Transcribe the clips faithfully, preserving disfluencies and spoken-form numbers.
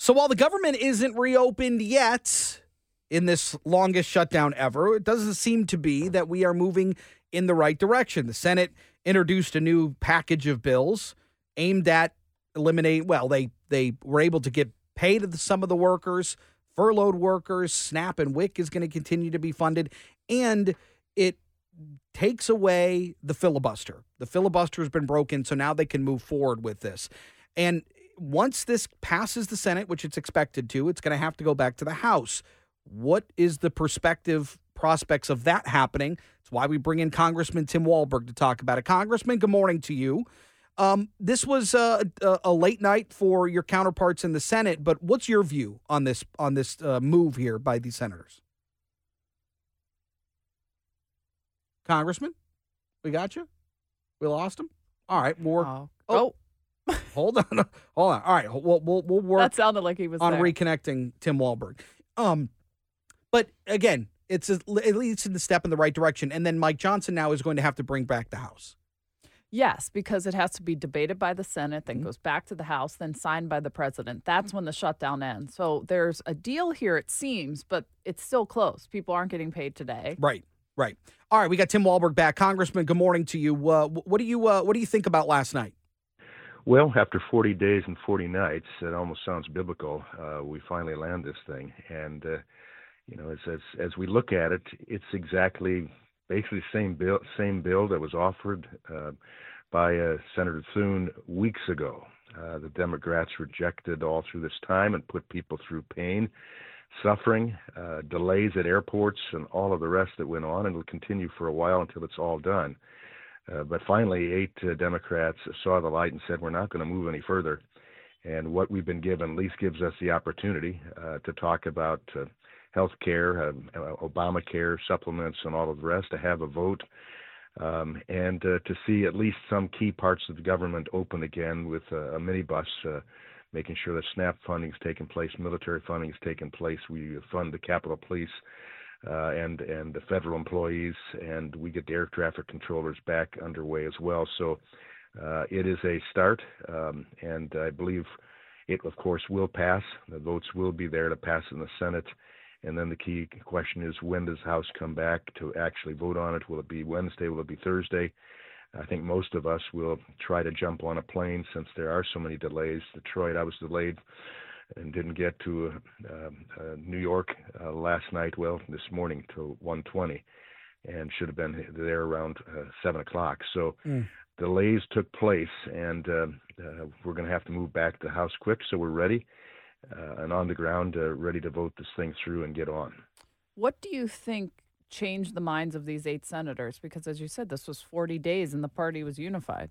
So while the government isn't reopened yet in this longest shutdown ever, it doesn't seem to be that we are moving in the right direction. The Senate introduced a new package of bills aimed at eliminate. Well, they they were able to get pay to the, some of the workers, furloughed workers. SNAP and WIC is going to continue to be funded, and it takes away the filibuster. The filibuster has been broken, so now they can move forward with this. And once this passes the Senate, which it's expected to, it's going to have to go back to the House. What is the perspective, prospects of that happening? It's why we bring in Congressman Tim Walberg to talk about it. Congressman, good morning to you. Um, this was uh, a, a late night for your counterparts in the Senate, but what's your view on this on this uh, move here by these senators? Congressman, we got you? We lost him? All right. We're, oh. oh. oh. Hold on. Hold on. All right. We'll, we'll, we'll work that sounded like he was on there. reconnecting Tim Walberg. Um, but again, it's a, at least in the step in the right direction. And then Mike Johnson now is going to have to bring back the House. Yes, because it has to be debated by the Senate, then mm-hmm. goes back to the House, then signed by the president. That's when the shutdown ends. So there's a deal here, it seems, but it's still close. People aren't getting paid today. Right, right. All right, we got Tim Walberg back. Congressman, good morning to you. Uh, what do you uh, what do you think about last night? Well, after forty days and forty nights, it almost sounds biblical. Uh, we finally land this thing, and uh, you know, as, as as we look at it, it's exactly basically the same bill, same bill that was offered uh, by uh, Senator Thune weeks ago. Uh, the Democrats rejected all through this time and put people through pain, suffering, uh, delays at airports, and all of the rest that went on, and will continue for a while until it's all done. Uh, but finally, eight uh, Democrats saw the light and said, we're not going to move any further. And what we've been given at least gives us the opportunity uh, to talk about uh, health care, uh, Obamacare, supplements, and all of the rest, to have a vote, um, and uh, to see at least some key parts of the government open again with uh, a minibus, uh, making sure that SNAP funding is taking place, military funding is taking place. We fund the Capitol Police uh, and, and the federal employees, and we get the air traffic controllers back underway as well. So uh, it is a start, um, and I believe it, of course, will pass. The votes will be there to pass in the Senate. And then the key question is, when does the House come back to actually vote on it? Will it be Wednesday? Will it be Thursday? I think most of us will try to jump on a plane since there are so many delays. Detroit, I was delayed and didn't get to uh, uh, New York uh, last night, well, this morning till one twenty, and should have been there around uh, seven o'clock. So mm. delays took place, and uh, uh, we're going to have to move back to the House quick, so we're ready. Uh, and on the ground, uh, ready to vote this thing through and get on. What do you think changed the minds of these eight senators? Because, as you said, this was forty days and the party was unified.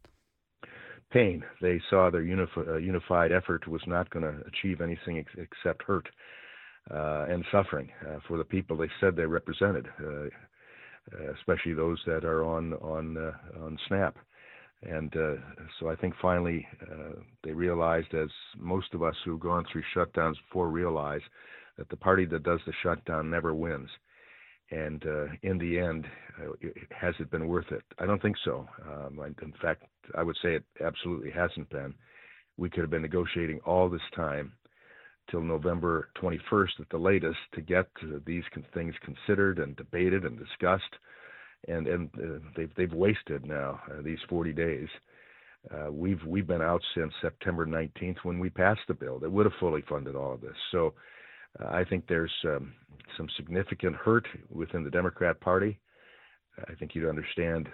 Pain. They saw their unifi- uh, unified effort was not going to achieve anything ex- except hurt uh, and suffering uh, for the people they said they represented, uh, uh, especially those that are on on uh, on SNAP. And uh, so I think finally uh, they realized, as most of us who've gone through shutdowns before realize, that the party that does the shutdown never wins. And uh, in the end, uh, has it been worth it? I don't think so. Um, in fact, I would say it absolutely hasn't been. We could have been negotiating all this time till November twenty-first at the latest to get uh, these con- things considered and debated and discussed. And and uh, they've they've wasted now uh, these forty days. Uh, we've we've been out since September nineteenth when we passed the bill that would have fully funded all of this. So uh, I think there's um, some significant hurt within the Democrat Party. I think you'd understand,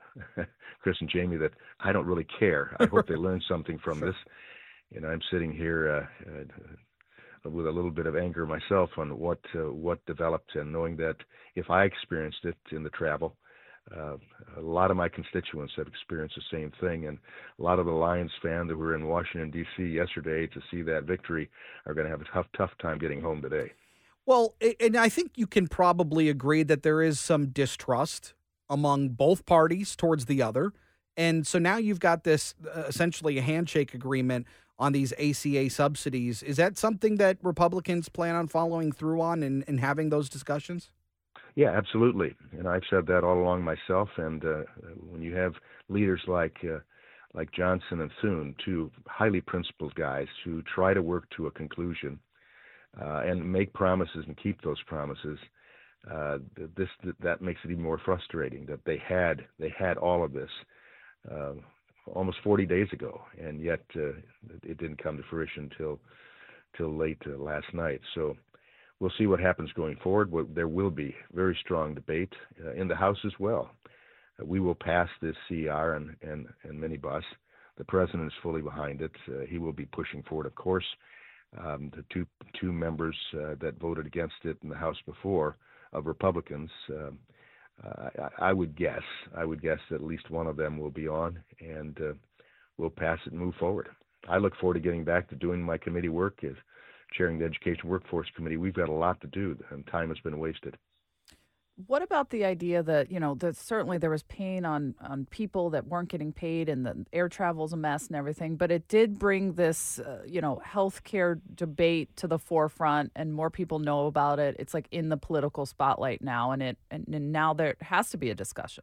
Chris and Jamie, that I don't really care. I hope they learn something from this. You know, I'm sitting here uh, uh, with a little bit of anger myself on what uh, what developed, and knowing that if I experienced it in the travel, Uh, a lot of my constituents have experienced the same thing, and a lot of the Lions fans that were in Washington, D C yesterday to see that victory are going to have a tough, tough time getting home today. Well, and I think you can probably agree that there is some distrust among both parties towards the other. And so now you've got this uh, essentially a handshake agreement on these A C A subsidies. Is that something that Republicans plan on following through on and, and having those discussions? Yeah, absolutely. And I've said that all along myself. And uh, when you have leaders like uh, like Johnson and Thune, two highly principled guys who try to work to a conclusion uh, and make promises and keep those promises, uh, this that makes it even more frustrating that they had they had all of this uh, almost forty days ago, and yet uh, it didn't come to fruition till till late uh, last night. So we'll see what happens going forward. There will be very strong debate uh, in the House as well. We will pass this C R and, and, and minibus. The president is fully behind it. Uh, he will be pushing for it, of course. Um, the two two members uh, that voted against it in the House before, of Republicans, um, uh, I, I would guess, I would guess that at least one of them will be on, and uh, we'll pass it and move forward. I look forward to getting back to doing my committee work as chairing the Education Workforce Committee. We've got a lot to do, and time has been wasted. What about the idea that, you know, that certainly there was pain on, on people that weren't getting paid and the air travel's a mess and everything, but it did bring this, uh, you know, healthcare debate to the forefront and more people know about it. It's like in the political spotlight now, and it and, and now there has to be a discussion.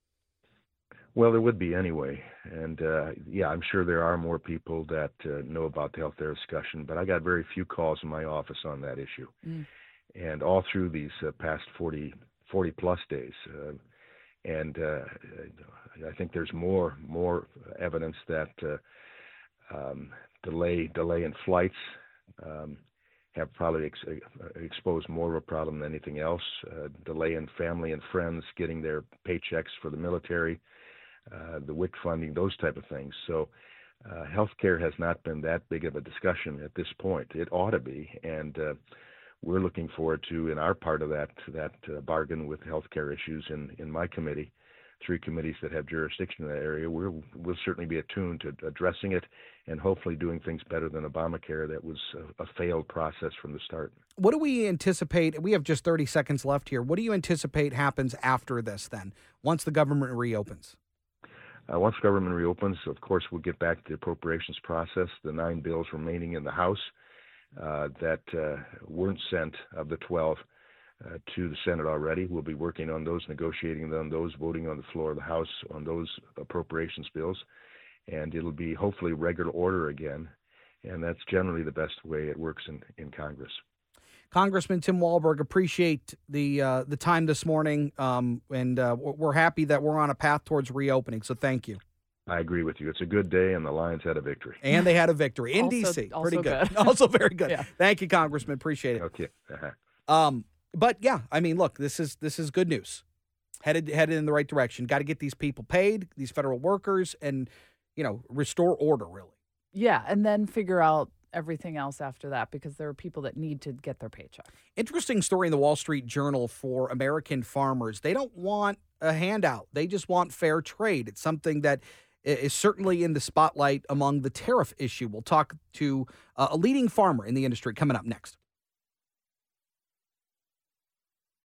Well, there would be anyway. And, uh, yeah, I'm sure there are more people that uh, know about the healthcare discussion, but I got very few calls in my office on that issue. Mm. And all through these uh, past forty, forty plus days. Uh, and uh, I think there's more more evidence that uh, um, delay delay in flights um, have probably ex- exposed more of a problem than anything else. Uh, delay in family and friends getting their paychecks for the military, uh, the W I C funding, those type of things. So uh, healthcare has not been that big of a discussion at this point. It ought to be, and uh, we're looking forward to, in our part of that that uh, bargain with healthcare issues in, in my committee, three committees that have jurisdiction in that area, we're, we'll certainly be attuned to addressing it and hopefully doing things better than Obamacare that was a, a failed process from the start. What do we anticipate? We have just thirty seconds left here. What do you anticipate happens after this then, once the government reopens? Uh, once government reopens, of course, we'll get back to the appropriations process, the nine bills remaining in the House uh, that uh, weren't sent of the twelve uh, to the Senate already. We'll be working on those, negotiating on those, voting on the floor of the House on those appropriations bills. And it'll be hopefully regular order again. And that's generally the best way it works in, in Congress. Congressman Tim Walberg, appreciate the uh, the time this morning, um, and uh, we're happy that we're on a path towards reopening, so thank you. I agree with you. It's a good day, and the Lions had a victory. And they had a victory in also, D C Also Pretty good. good. Also very good. Yeah. Thank you, Congressman. Appreciate it. Okay. Uh-huh. Um, but, yeah, I mean, look, this is this is good news. Headed, headed in the right direction. Got to get these people paid, these federal workers, and, you know, restore order, really. Yeah, and then figure out everything else after that, because there are people that need to get their paycheck. Interesting story in the Wall Street Journal for American farmers. They don't want a handout. They just want fair trade. It's something that is certainly in the spotlight among the tariff issue. We'll talk to a leading farmer in the industry coming up next.